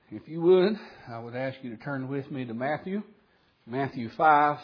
If you would, I would ask you to turn with me to Matthew 5.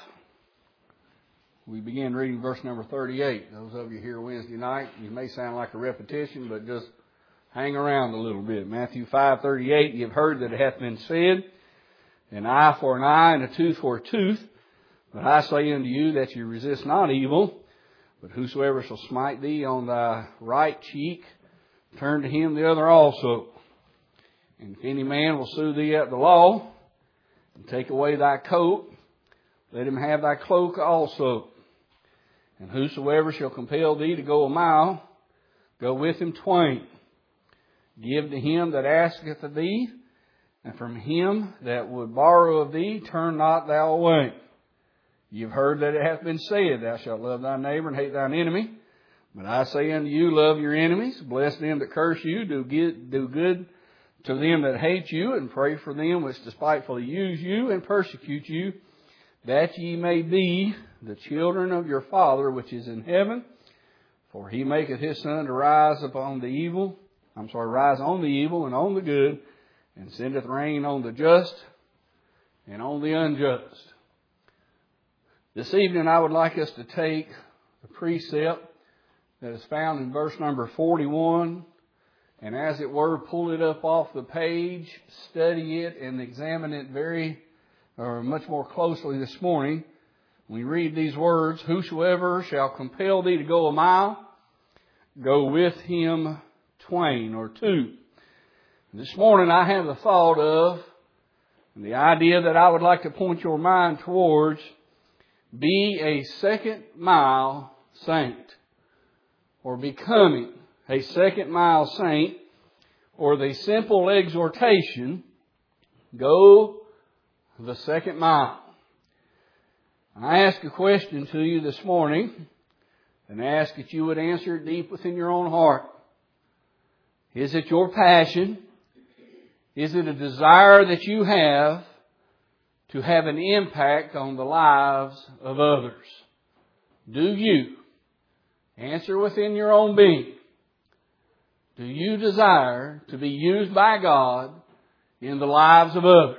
We begin reading verse number 38. Those of you here Wednesday night, you may sound like a repetition, but just hang around a little bit. Matthew 5:38, you've heard that it hath been said, an eye for an eye and a tooth for a tooth. But I say unto you that you resist not evil, but whosoever shall smite thee on thy right cheek, turn to him the other also. And if any man will sue thee at the law, and take away thy coat, let him have thy cloak also. And whosoever shall compel thee to go a mile, go with him twain. Give to him that asketh of thee, and from him that would borrow of thee, turn not thou away. You've heard that it hath been said, thou shalt love thy neighbor and hate thine enemy. But I say unto you, love your enemies, bless them that curse you, do good to them that hate you, and pray for them which despitefully use you and persecute you, that ye may be the children of your Father which is in heaven. For he maketh his sun to rise on the evil and on the good, and sendeth rain on the just and on the unjust. This evening I would like us to take the precept that is found in verse number 41, and as it were, pull it up off the page, study it, and examine it much more closely this morning. We read these words, whosoever shall compel thee to go a mile, go with him twain or two. This morning I have the thought of, and the idea that I would like to point your mind towards, be a second mile saint, or becoming a second mile saint, or the simple exhortation, go the second mile. I ask a question to you this morning, and ask that you would answer it deep within your own heart. Is it your passion? Is it a desire that you have to have an impact on the lives of others? Do you? Answer within your own being. Do you desire to be used by God in the lives of others?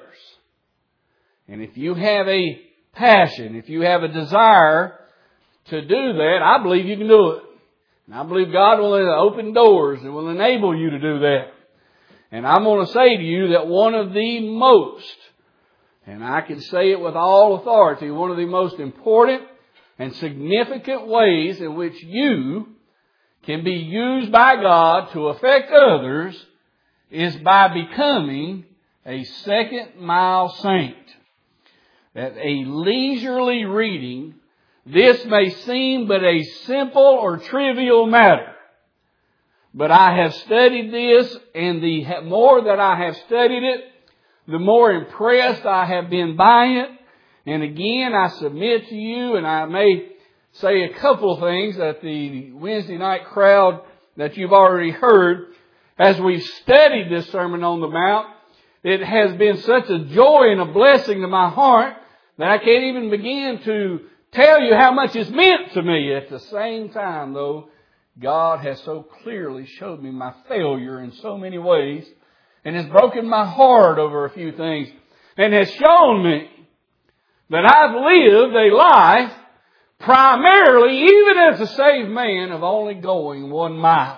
And if you have a passion, if you have a desire to do that, I believe you can do it. And I believe God will open doors and will enable you to do that. And I'm going to say to you that one of the most, and I can say it with all authority, one of the most important and significant ways in which you can be used by God to affect others is by becoming a second mile saint. At a leisurely reading, this may seem but a simple or trivial matter. But I have studied this, and the more that I have studied it, the more impressed I have been by it. And again, I submit to you, and I may say a couple of things that the Wednesday night crowd that you've already heard, as we've studied this Sermon on the Mount, it has been such a joy and a blessing to my heart that I can't even begin to tell you how much it's meant to me. At the same time, though, God has so clearly showed me my failure in so many ways, and has broken my heart over a few things, and has shown me that I've lived a life primarily, even as a saved man, of only going 1 mile.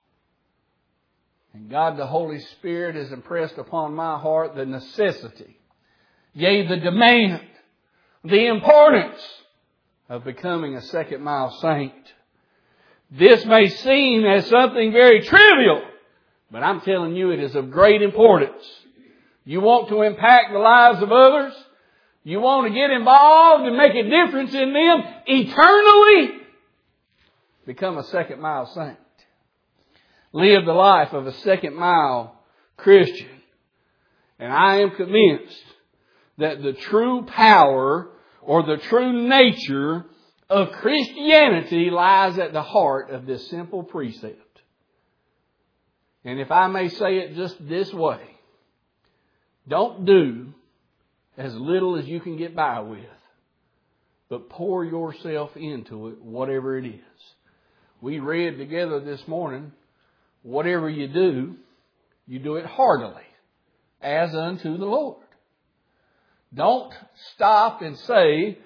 And God the Holy Spirit has impressed upon my heart the necessity, yea, the demand, the importance of becoming a second mile saint. This may seem as something very trivial, but I'm telling you it is of great importance. You want to impact the lives of others? You want to get involved and make a difference in them eternally? Become a second mile saint. Live the life of a second mile Christian. And I am convinced that the true power or the true nature of Christianity lies at the heart of this simple precept. And if I may say it just this way, don't do as little as you can get by with, but pour yourself into it, whatever it is. We read together this morning, whatever you do it heartily as unto the Lord. Don't stop and say,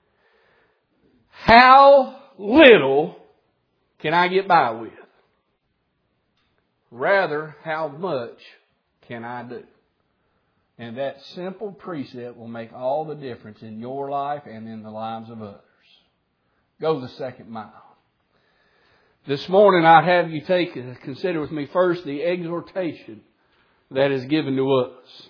how little can I get by with? Rather, how much can I do? And that simple precept will make all the difference in your life and in the lives of others. Go the second mile. This morning I'd have you consider with me first the exhortation that is given to us.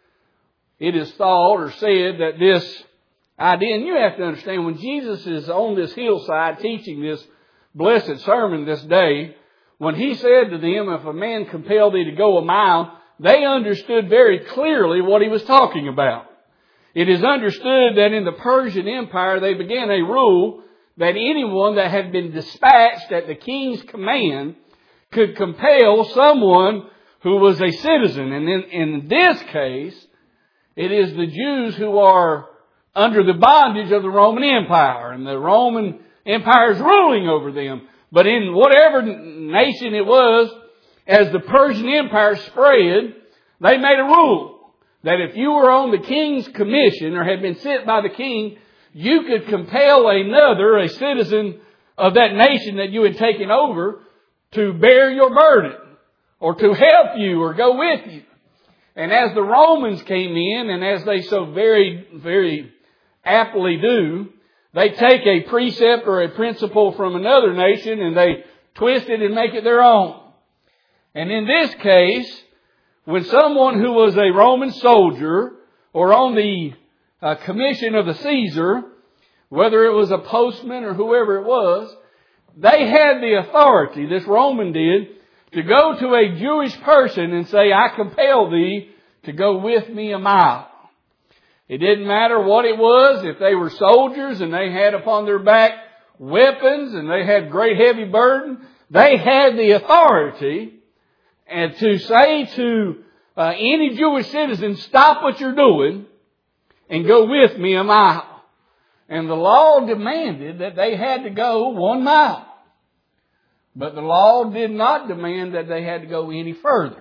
It is thought or said that this idea, and you have to understand, when Jesus is on this hillside teaching this blessed sermon this day, when He said to them, if a man compel thee to go a mile, they understood very clearly what He was talking about. It is understood that in the Persian Empire they began a rule that anyone that had been dispatched at the king's command could compel someone who was a citizen. And in this case, it is the Jews who are under the bondage of the Roman Empire. And the Roman Empire is ruling over them. But in whatever nation it was, as the Persian Empire spread, they made a rule that if you were on the king's commission or had been sent by the king, you could compel another, a citizen of that nation that you had taken over, to bear your burden or to help you or go with you. And as the Romans came in, and as they so very, very aptly do, they take a precept or a principle from another nation and they twist it and make it their own. And in this case, when someone who was a Roman soldier or on the commission of the Caesar, whether it was a postman or whoever it was, they had the authority, this Roman did, to go to a Jewish person and say, I compel thee to go with me a mile. It didn't matter what it was, if they were soldiers and they had upon their back weapons and they had great heavy burden, they had the authority and to say to any Jewish citizen, stop what you're doing and go with me a mile. And the law demanded that they had to go 1 mile. But the law did not demand that they had to go any further.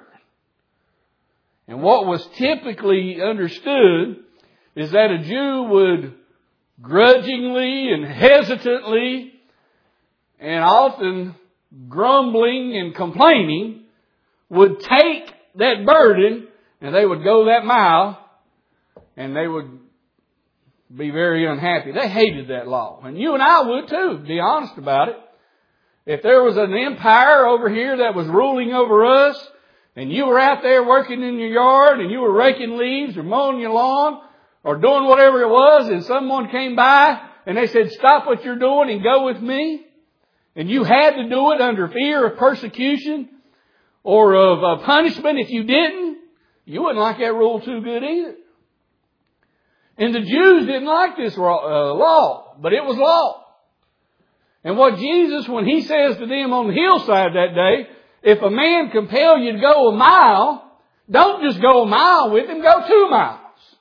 And what was typically understood is that a Jew would grudgingly and hesitantly and often grumbling and complaining would take that burden and they would go that mile and they would be very unhappy. They hated that law. And you and I would too, to be honest about it. If there was an empire over here that was ruling over us and you were out there working in your yard and you were raking leaves or mowing your lawn or doing whatever it was and someone came by and they said, stop what you're doing and go with me. And you had to do it under fear of persecution or of punishment if you didn't. You wouldn't like that rule too good either. And the Jews didn't like this law, but it was law. And what Jesus, when He says to them on the hillside that day, if a man compel you to go a mile, don't just go a mile with him, go 2 miles.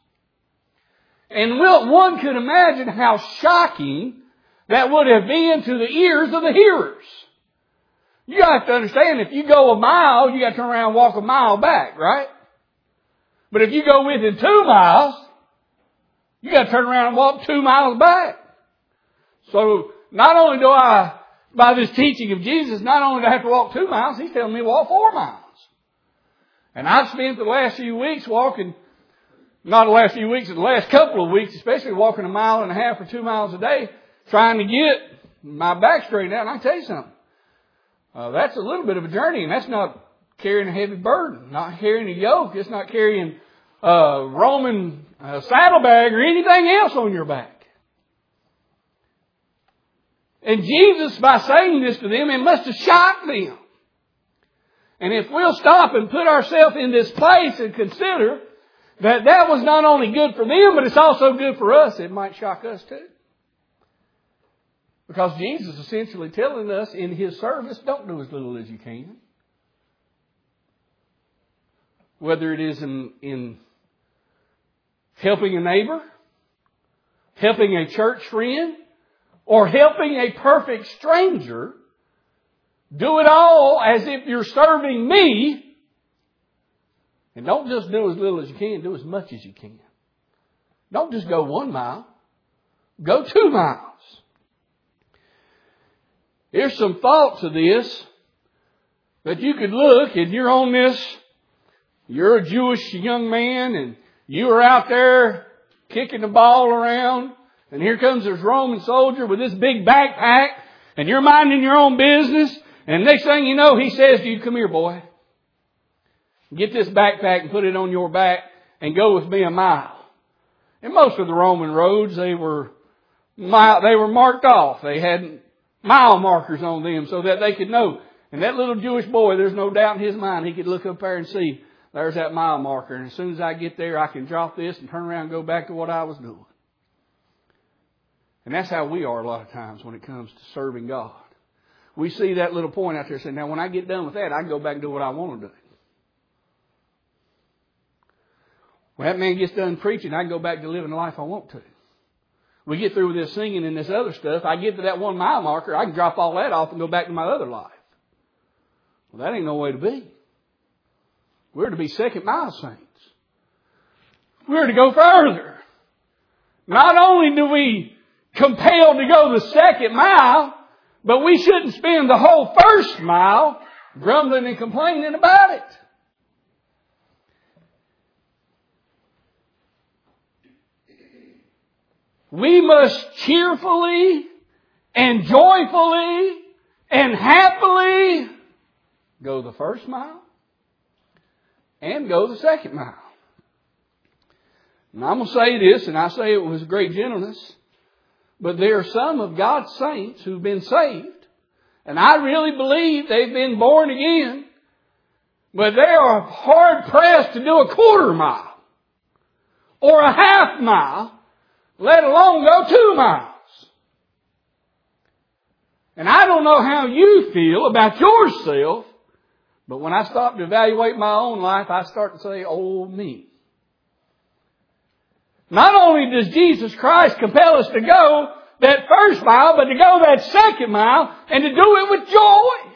And one could imagine how shocking that would have been to the ears of the hearers. You have to understand, if you go a mile, you got to turn around and walk a mile back, right? But if you go with him 2 miles, you got to turn around and walk 2 miles back. So not only do I, by this teaching of Jesus, not only do I have to walk 2 miles, He's telling me to walk 4 miles. And I've spent the last few weeks walking, not the last few weeks, the last couple of weeks, especially walking 1.5 miles or 2 miles a day, trying to get my back straightened out. And I can tell you something. That's a little bit of a journey, and that's not carrying a heavy burden, not carrying a yoke. It's not carrying a Roman saddlebag or anything else on your back. And Jesus, by saying this to them, it must have shocked them. And if we'll stop and put ourselves in this place and consider that that was not only good for them, but it's also good for us, it might shock us too. Because Jesus is essentially telling us in His service, don't do as little as you can. Whether it is in helping a neighbor, helping a church friend, or helping a perfect stranger, do it all as if you're serving me And don't just do as little as you can, do as much as you can. Don't just go 1 mile. Go 2 miles. Here's some thoughts of this that you could look, and you're on this, you're a Jewish young man, and you are out there kicking the ball around, and here comes this Roman soldier with this big backpack, and you're minding your own business, and next thing you know, he says to you, come here, boy. Get this backpack and put it on your back and go with me a mile. And most of the Roman roads, they were marked off. They had mile markers on them so that they could know. And that little Jewish boy, there's no doubt in his mind, he could look up there and see, there's that mile marker. And as soon as I get there, I can drop this and turn around and go back to what I was doing. And that's how we are a lot of times when it comes to serving God. We see that little point out there saying, now when I get done with that, I can go back and do what I want to do. When that man gets done preaching, I can go back to living the life I want to. We get through with this singing and this other stuff. I get to that 1 mile marker. I can drop all that off and go back to my other life. Well, that ain't no way to be. We're to be second mile saints. We're to go further. Not only do we compel to go the second mile, but we shouldn't spend the whole first mile grumbling and complaining about it. We must cheerfully and joyfully and happily go the first mile and go the second mile. And I'm going to say this, and I say it with great gentleness, but there are some of God's saints who've been saved, and I really believe they've been born again, but they are hard pressed to do a 1/4 mile or a 1/2 mile, let alone go 2 miles. And I don't know how you feel about yourself, but when I stop to evaluate my own life, I start to say, oh me. Not only does Jesus Christ compel us to go that first mile, but to go that second mile and to do it with joy.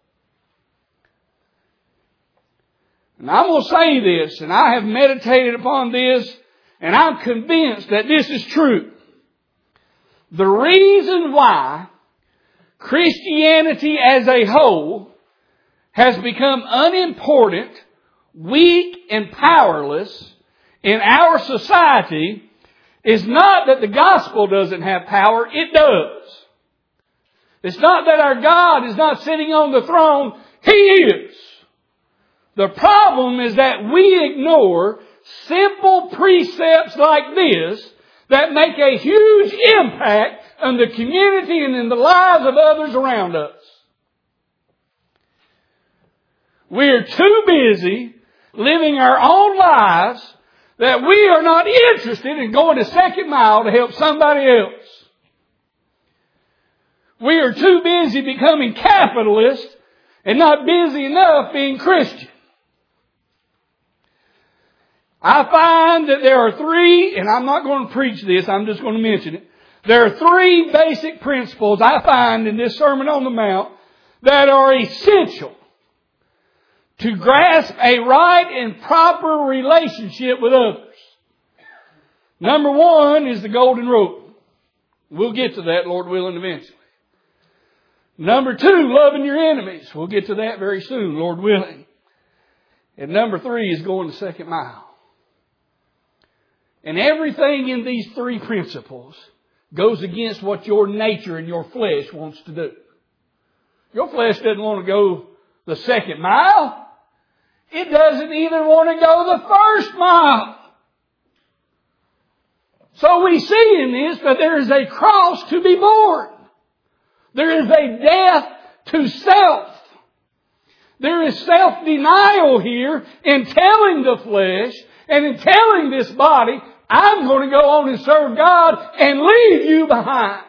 And I'm going to say this, and I have meditated upon this, and I'm convinced that this is true. The reason why Christianity as a whole has become unimportant, weak, and powerless in our society is not that the gospel doesn't have power. It does. It's not that our God is not sitting on the throne. He is. The problem is that we ignore simple precepts like this that make a huge impact on the community and in the lives of others around us. We're too busy living our own lives that we are not interested in going a second mile to help somebody else. We are too busy becoming capitalists and not busy enough being Christian. I find that there are 3, and I'm not going to preach this, I'm just going to mention it. There are 3 basic principles I find in this Sermon on the Mount that are essential to grasp a right and proper relationship with others. Number 1 is the golden rule. We'll get to that, Lord willing, eventually. Number 2, loving your enemies. We'll get to that very soon, Lord willing. And number 3 is going the second mile. And everything in these 3 principles goes against what your nature and your flesh wants to do. Your flesh doesn't want to go the second mile. It doesn't even want to go the first mile. So we see in this that there is a cross to be borne. There is a death to self. There is self-denial here in telling the flesh and in telling this body, I'm going to go on and serve God and leave you behind.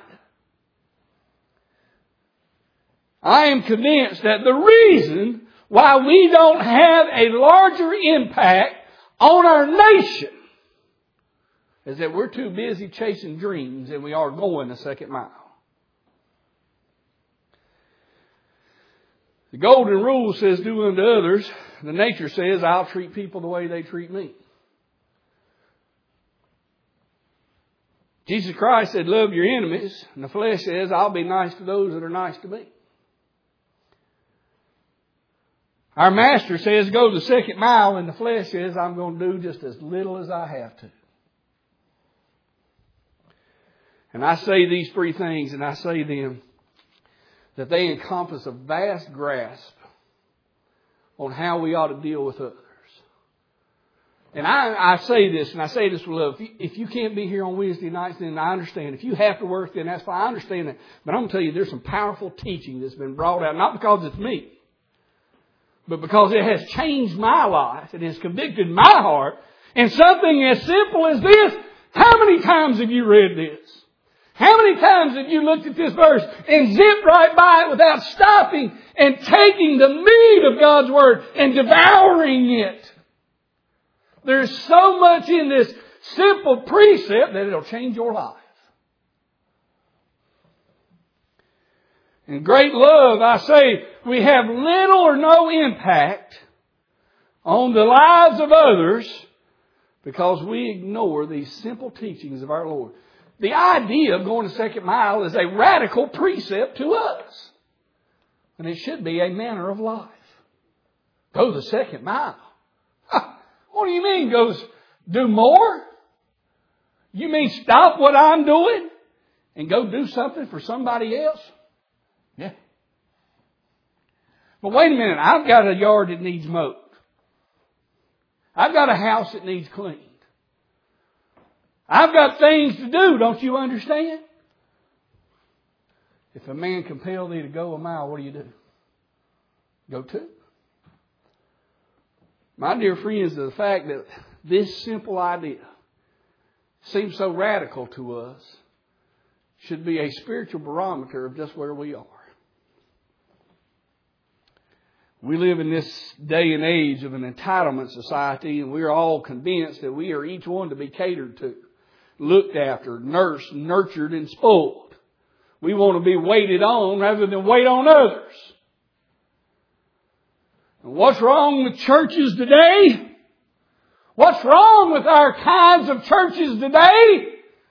I am convinced that the reason why we don't have a larger impact on our nation is that we're too busy chasing dreams and we are going a second mile. The golden rule says, do unto others. The nature says, I'll treat people the way they treat me. Jesus Christ said, love your enemies. And the flesh says, I'll be nice to those that are nice to me. Our Master says, go the second mile. And the flesh says, I'm going to do just as little as I have to. And I say these three things, and I say them, that they encompass a vast grasp on how we ought to deal with others. And I say this, and I say this with love. If you can't be here on Wednesday nights, then I understand. If you have to work, then that's fine. I understand that. But I'm going to tell you, there's some powerful teaching that's been brought out, not because it's me, but because it has changed my life. It has convicted my heart. And something as simple as this, how many times have you read this? How many times have you looked at this verse and zipped right by it without stopping and taking the meat of God's Word and devouring it? There's so much in this simple precept that it'll change your life. In great love, I say, we have little or no impact on the lives of others because we ignore these simple teachings of our Lord. The idea of going the second mile is a radical precept to us. And it should be a manner of life. Go the second mile. What do you mean do more? You mean stop what I'm doing and go do something for somebody else? Yeah. But wait a minute. I've got a yard that needs mowed. I've got a house that needs cleaned. I've got things to do, don't you understand? If a man compel thee to go a mile, what do? Go two. My dear friends, the fact that this simple idea seems so radical to us should be a spiritual barometer of just where we are. We live in this day and age of an entitlement society, and we're all convinced that we are each one to be catered to, looked after, nursed, nurtured, and spoiled. We want to be waited on rather than wait on others. And what's wrong with churches today? What's wrong with our kinds of churches today?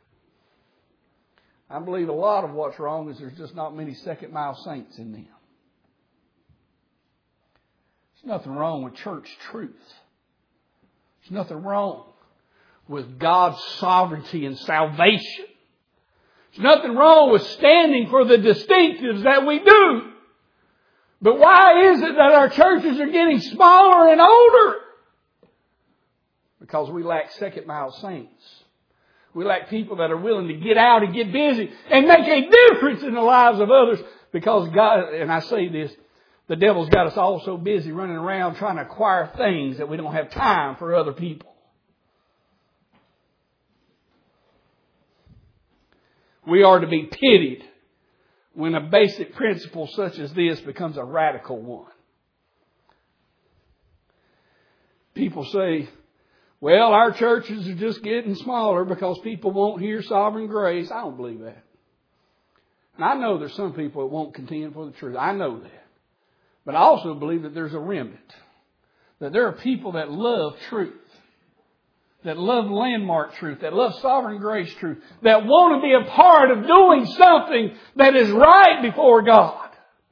I believe a lot of what's wrong is there's just not many second mile saints in them. There's nothing wrong with church truth. There's nothing wrong with God's sovereignty and salvation. There's nothing wrong with standing for the distinctives that we do. But why is it that our churches are getting smaller and older? Because we lack second mile saints. We lack people that are willing to get out and get busy and make a difference in the lives of others. Because God, and I say this, the devil's got us all so busy running around trying to acquire things that we don't have time for other people. We are to be pitied when a basic principle such as this becomes a radical one. People say, well, our churches are just getting smaller because people won't hear sovereign grace. I don't believe that. And I know there's some people that won't contend for the truth. I know that. But I also believe that there's a remnant. That there are people that love truth. That love landmark truth, that love sovereign grace truth, that want to be a part of doing something that is right before God.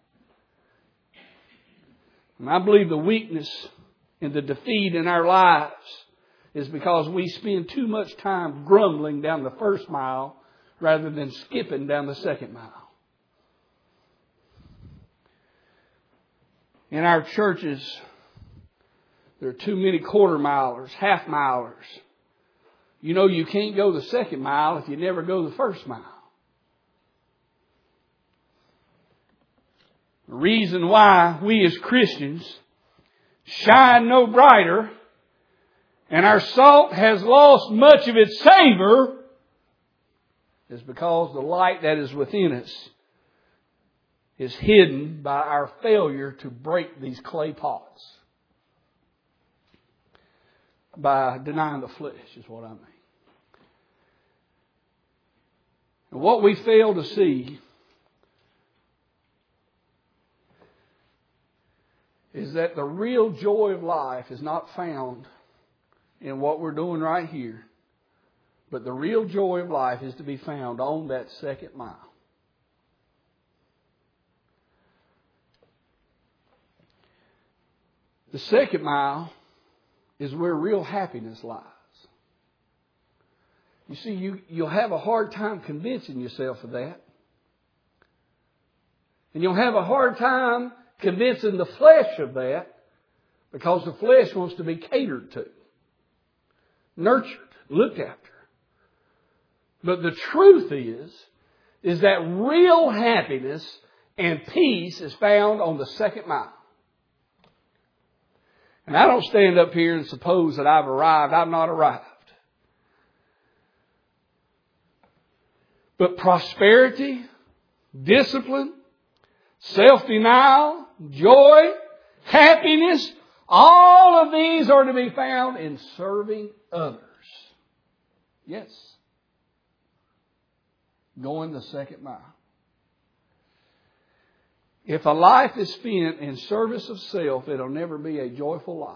And I believe the weakness and the defeat in our lives is because we spend too much time grumbling down the first mile rather than skipping down the second mile. In our churches, there are too many quarter milers, half milers. You know you can't go the second mile if you never go the first mile. The reason why we as Christians shine no brighter and our salt has lost much of its savor is because the light that is within us is hidden by our failure to break these clay pots. By denying the flesh is what I mean. And what we fail to see is that the real joy of life is not found in what we're doing right here, but the real joy of life is to be found on that second mile. The second mile is where real happiness lies. You see, you'll have a hard time convincing yourself of that. And you'll have a hard time convincing the flesh of that, because the flesh wants to be catered to, nurtured, looked after. But the truth is that real happiness and peace is found on the second mile. And I don't stand up here and suppose that I've arrived. I've not arrived. But prosperity, discipline, self-denial, joy, happiness, all of these are to be found in serving others. Yes. Going the second mile. If a life is spent in service of self, it'll never be a joyful life.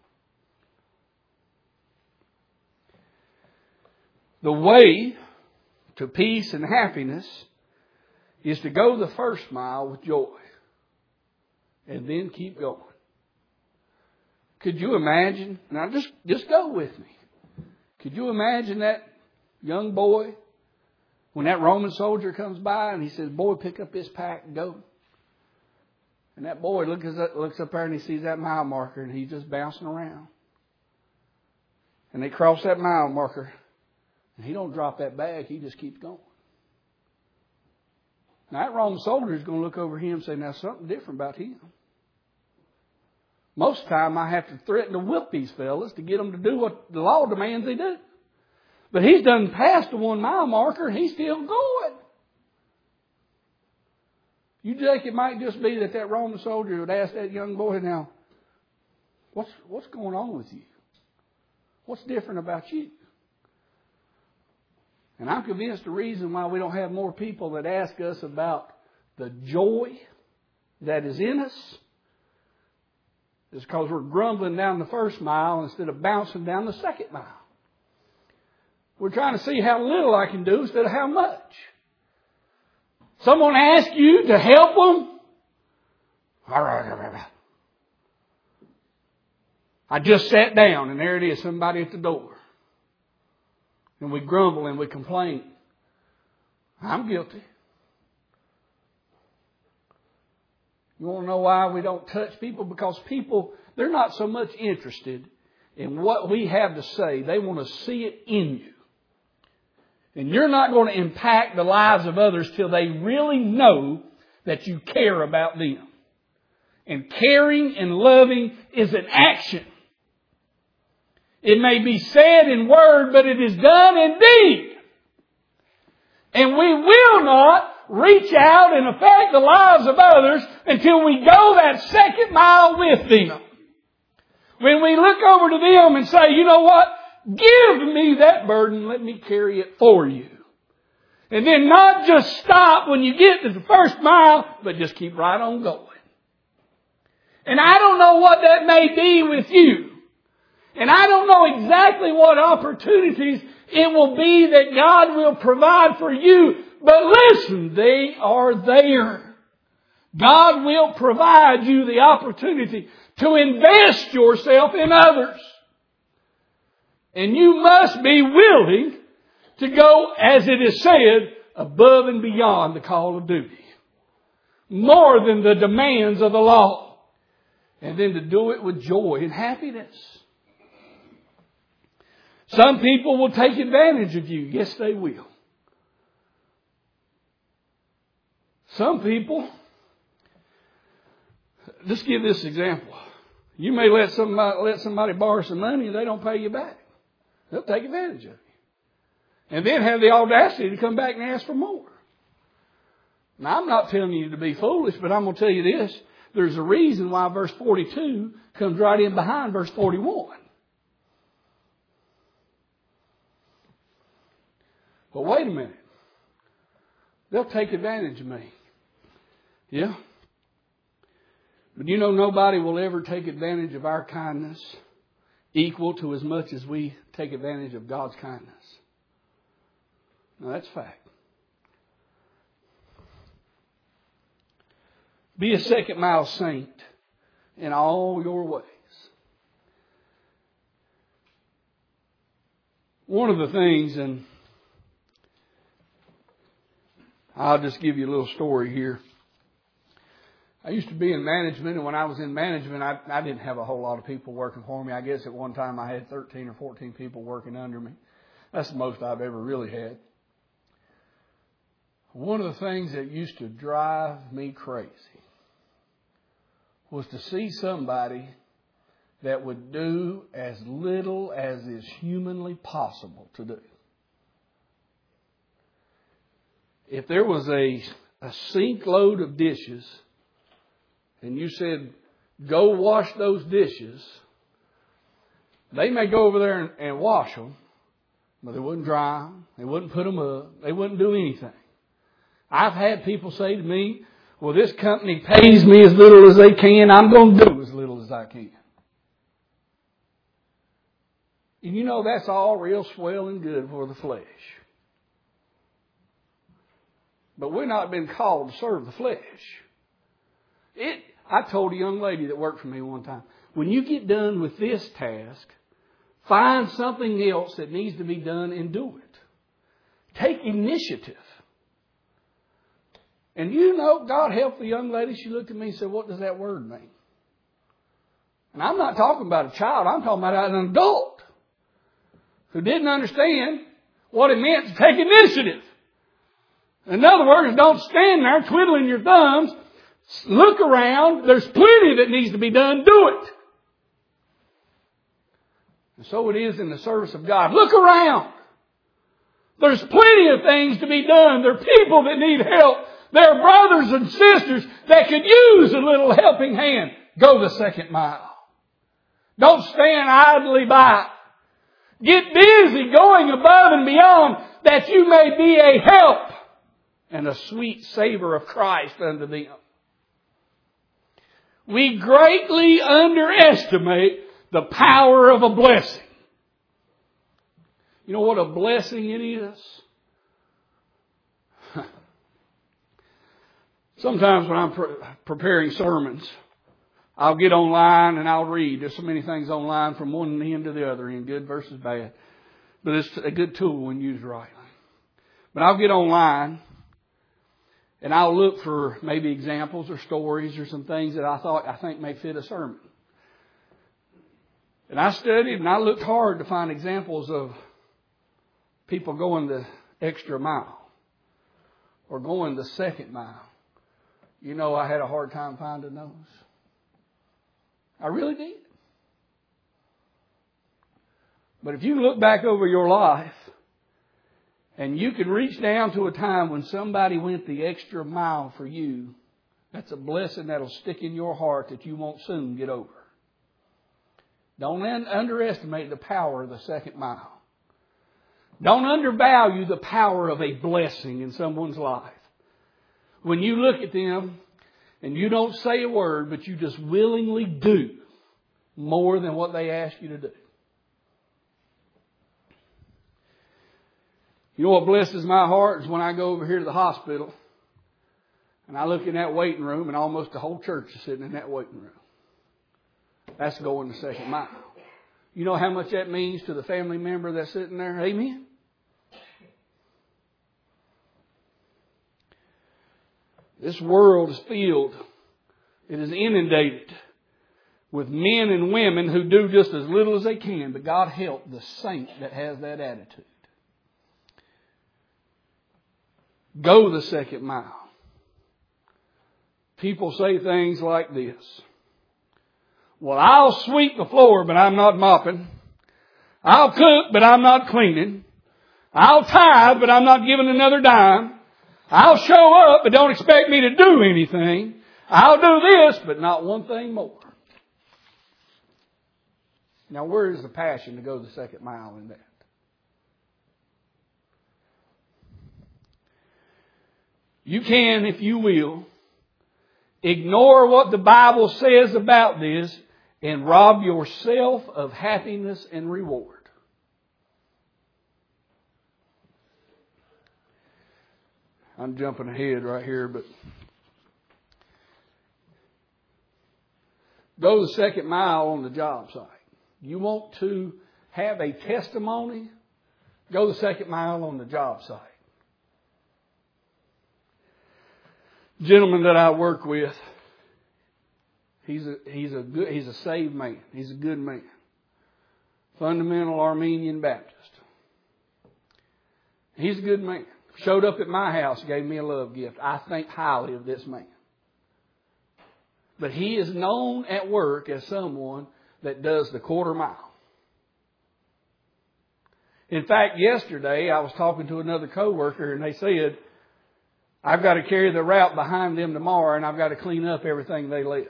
The way to peace and happiness is to go the first mile with joy and then keep going. Could you imagine? Now just go with me. Could you imagine that young boy when that Roman soldier comes by and he says, "Boy, pick up this pack and go." And that boy looks up there and he sees that mile marker and he's just bouncing around. And they cross that mile marker and he don't drop that bag, he just keeps going. Now that Roman soldier is going to look over him and say, "Now something different about him. Most of the time I have to threaten to whip these fellas to get them to do what the law demands they do. But he's done past the 1 mile marker and he's still going." You think it might just be that Roman soldier would ask that young boy, "Now, what's going on with you? What's different about you?" And I'm convinced the reason why we don't have more people that ask us about the joy that is in us is because we're grumbling down the first mile instead of bouncing down the second mile. We're trying to see how little I can do instead of how much. Someone asks you to help them. I just sat down and there it is, somebody at the door. And we grumble and we complain. I'm guilty. You want to know why we don't touch people? Because people, they're not so much interested in what we have to say. They want to see it in you. And you're not going to impact the lives of others till they really know that you care about them. And caring and loving is an action. It may be said in word, but it is done in deed. And we will not reach out and affect the lives of others until we go that second mile with them. When we look over to them and say, "You know what? Give me that burden. Let me carry it for you." And then not just stop when you get to the first mile, but just keep right on going. And I don't know what that may be with you. And I don't know exactly what opportunities it will be that God will provide for you. But listen, they are there. God will provide you the opportunity to invest yourself in others. And you must be willing to go, as it is said, above and beyond the call of duty. More than the demands of the law. And then to do it with joy and happiness. Some people will take advantage of you. Yes, they will. Some people, let's give this example. You may let somebody borrow some money and they don't pay you back. They'll take advantage of you. And then have the audacity to come back and ask for more. Now, I'm not telling you to be foolish, but I'm going to tell you this. There's a reason why verse 42 comes right in behind verse 41. But wait a minute. They'll take advantage of me. Yeah. But But you know, nobody will ever take advantage of our kindness equal to as much as we take advantage of God's kindness. Now, that's fact. Be a second mile saint in all your ways. One of the things, and I'll just give you a little story here. I used to be in management, and when I was in management, I didn't have a whole lot of people working for me. I guess at one time I had 13 or 14 people working under me. That's the most I've ever really had. One of the things that used to drive me crazy was to see somebody that would do as little as is humanly possible to do. If there was a sink load of dishes and you said, go wash those dishes, they may go over there and wash them, but they wouldn't dry them, they wouldn't put them up, they wouldn't do anything. I've had people say to me, well, this company pays me as little as they can, I'm going to do as little as I can. And you know, that's all real swell and good for the flesh. But we're not been called to serve the flesh. I told a young lady that worked for me one time, when you get done with this task, find something else that needs to be done and do it. Take initiative. And you know, God help the young lady. She looked at me and said, what does that word mean? And I'm not talking about a child. I'm talking about an adult who didn't understand what it meant to take initiative. In other words, don't stand there twiddling your thumbs. Look around. There's plenty that needs to be done. Do it. And so it is in the service of God. Look around. There's plenty of things to be done. There are people that need help. There are brothers and sisters that could use a little helping hand. Go the second mile. Don't stand idly by. Get busy going above and beyond that you may be a help and a sweet savor of Christ unto them. We greatly underestimate the power of a blessing. You know what a blessing it is? Sometimes when I'm preparing sermons, I'll get online and I'll read. There's so many things online from one end to the other, in good versus bad. But it's a good tool when used rightly. But I'll get online and I'll look for maybe examples or stories or some things that I think may fit a sermon. And I studied and I looked hard to find examples of people going the extra mile or going the second mile. You know, I had a hard time finding those. I really did. But if you look back over your life and you can reach down to a time when somebody went the extra mile for you, that's a blessing that'll stick in your heart that you won't soon get over. Don't underestimate the power of the second mile. Don't undervalue the power of a blessing in someone's life. When you look at them and you don't say a word, but you just willingly do more than what they ask you to do. You know what blesses my heart is when I go over here to the hospital and I look in that waiting room and almost the whole church is sitting in that waiting room. That's going the second mile. You know how much that means to the family member that's sitting there? Amen? This world is filled, it is inundated with men and women who do just as little as they can, but God help the saint that has that attitude. Go the second mile. People say things like this. Well, I'll sweep the floor, but I'm not mopping. I'll cook, but I'm not cleaning. I'll tithe, but I'm not giving another dime. I'll show up, but don't expect me to do anything. I'll do this, but not one thing more. Now, where is the passion to go the second mile in that? You can, if you will, ignore what the Bible says about this and rob yourself of happiness and reward. I'm jumping ahead right here, but go the second mile on the job site. You want to have a testimony? Go the second mile on the job site. Gentleman that I work with, he's a saved man. He's a good man. Fundamental Armenian Baptist. He's a good man. Showed up at my house, gave me a love gift. I think highly of this man. But he is known at work as someone that does the quarter mile. In fact, yesterday I was talking to another coworker and they said, I've got to carry the route behind them tomorrow and I've got to clean up everything they left.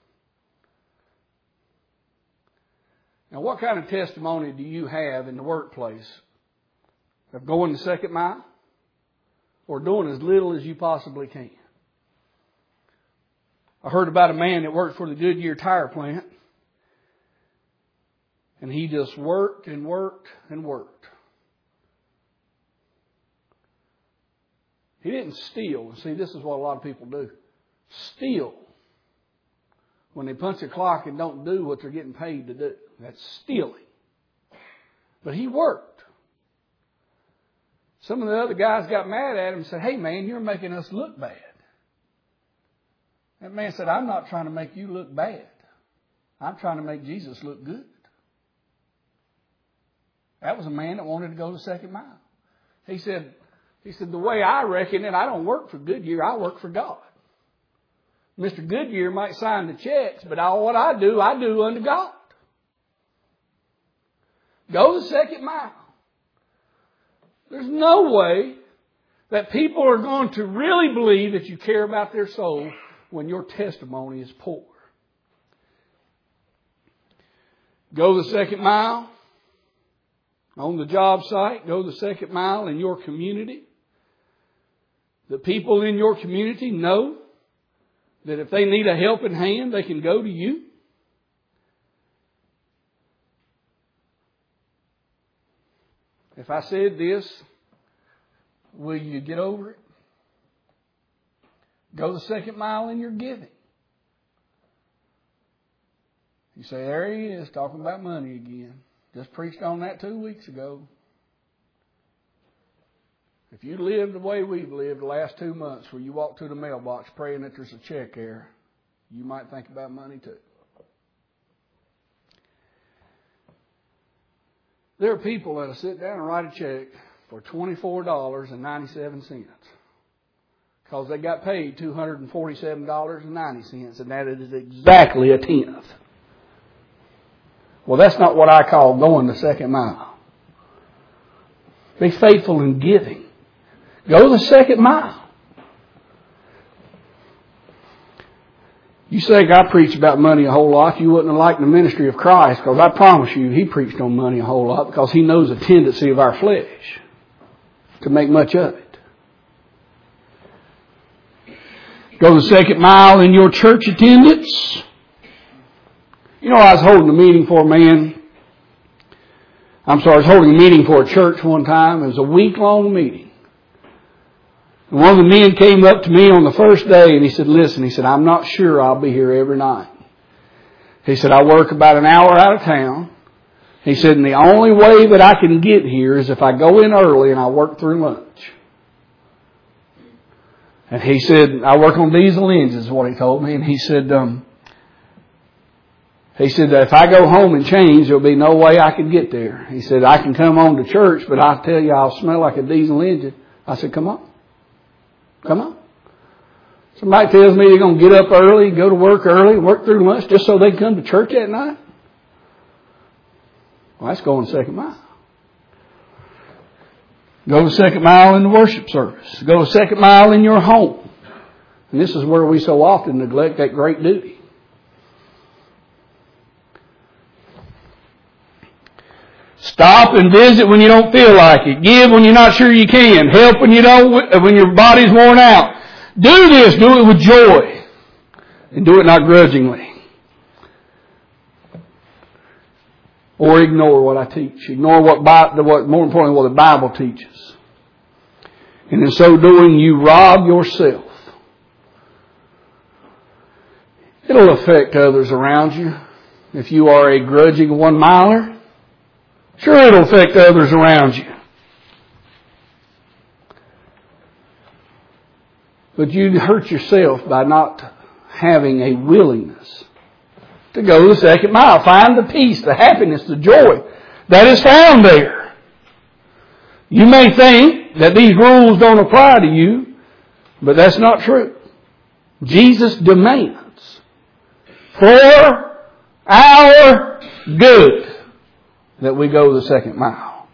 Now, what kind of testimony do you have in the workplace of going the second mile or doing as little as you possibly can? I heard about a man that worked for the Goodyear tire plant, and he just worked and worked and worked. He didn't steal. See, this is what a lot of people do. Steal when they punch a clock and don't do what they're getting paid to do. That's stealing. But he worked. Some of the other guys got mad at him and said, hey man, you're making us look bad. That man said, I'm not trying to make you look bad. I'm trying to make Jesus look good. That was a man that wanted to go the second mile. He said, the way I reckon it, I don't work for Goodyear, I work for God. Mr. Goodyear might sign the checks, but what I do unto God. Go the second mile. There's no way that people are going to really believe that you care about their soul when your testimony is poor. Go the second mile on the job site. Go the second mile in your community. The people in your community know that if they need a helping hand, they can go to you. If I said this, will you get over it? Go the second mile in your giving. You say, there he is talking about money again. Just preached on that 2 weeks ago. If you live the way we've lived the last 2 months, where you walk to the mailbox praying that there's a check there, you might think about money too. There are people that'll sit down and write a check for $24.97 because they got paid $247.90, and that is exactly a tenth. Well, that's not what I call going the second mile. Be faithful in giving. Go the second mile. You say I preach about money a whole lot, you wouldn't have liked the ministry of Christ, because I promise you he preached on money a whole lot because he knows the tendency of our flesh to make much of it. Go the second mile in your church attendance. You know, I was holding a meeting for I was holding a meeting for a church one time. It was a week-long meeting. And one of the men came up to me on the first day and he said, listen, he said, I'm not sure I'll be here every night. He said, I work about an hour out of town. He said, and the only way that I can get here is if I go in early and I work through lunch. And he said, I work on diesel engines is what he told me. And he said, that if I go home and change, there'll be no way I can get there. He said, I can come on to church, but I tell you, I'll smell like a diesel engine. I said, come on. Come on. Somebody tells me they're going to get up early, go to work early, work through lunch just so they can come to church at night. Well, that's going the second mile. Go the second mile in the worship service. Go the second mile in your home. And this is where we so often neglect that great duty. Stop and visit when you don't feel like it. Give when you're not sure you can. Help when you don't, when your body's worn out. Do this. Do it with joy. And do it not grudgingly. Or ignore what I teach. Ignore what more importantly, what the Bible teaches. And in so doing, you rob yourself. It'll affect others around you. If you are a grudging one-miler, sure it'll affect others around you. But you hurt yourself by not having a willingness to go the second mile. Find the peace, the happiness, the joy that is found there. You may think that these rules don't apply to you, but that's not true. Jesus demands for our good that we go the second mile.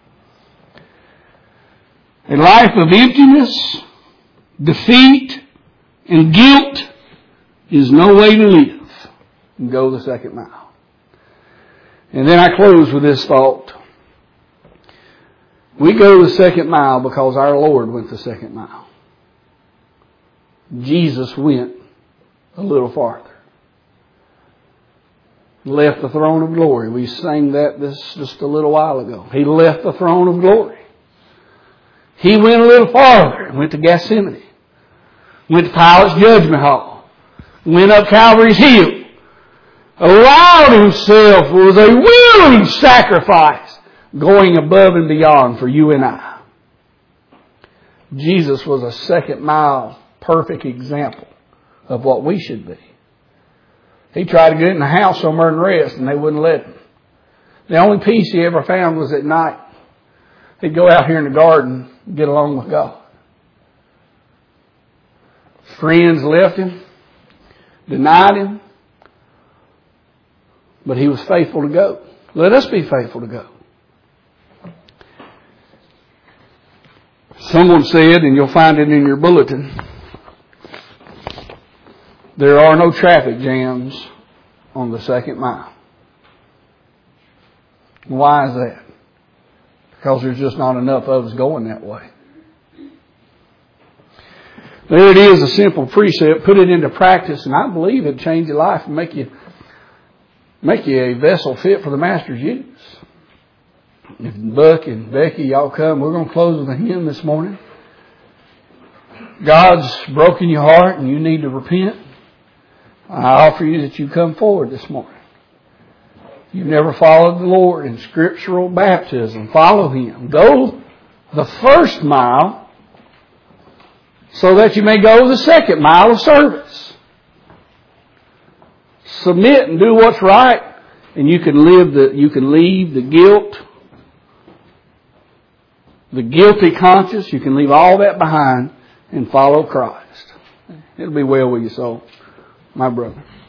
A life of emptiness, defeat, and guilt is no way to live and go the second mile. And then I close with this thought. We go the second mile because our Lord went the second mile. Jesus went a little farther. Left the throne of glory. We sang that just a little while ago. He left the throne of glory. He went a little farther and went to Gethsemane. Went to Pilate's judgment hall. Went up Calvary's hill. Allowed himself, was a willing sacrifice, going above and beyond for you and I. Jesus was a second mile perfect example of what we should be. He tried to get in the house somewhere and rest, and they wouldn't let him. The only peace he ever found was at night. He'd go out here in the garden and get along with God. Friends left him, denied him, but he was faithful to go. Let us be faithful to go. Someone said, and you'll find it in your bulletin, there are no traffic jams on the second mile. Why is that? Because there's just not enough of us going that way. There it is, a simple precept. Put it into practice, and I believe it'll change your life and make you a vessel fit for the Master's use. If Buck and Becky, y'all come, we're going to close with a hymn this morning. God's broken your heart and you need to repent. I offer you that you come forward this morning. You've never followed the Lord in scriptural baptism. Follow Him. Go the first mile so that you may go the second mile of service. Submit and do what's right, and you can leave the guilt, the guilty conscience. You can leave all that behind and follow Christ. It'll be well with your soul, my brother.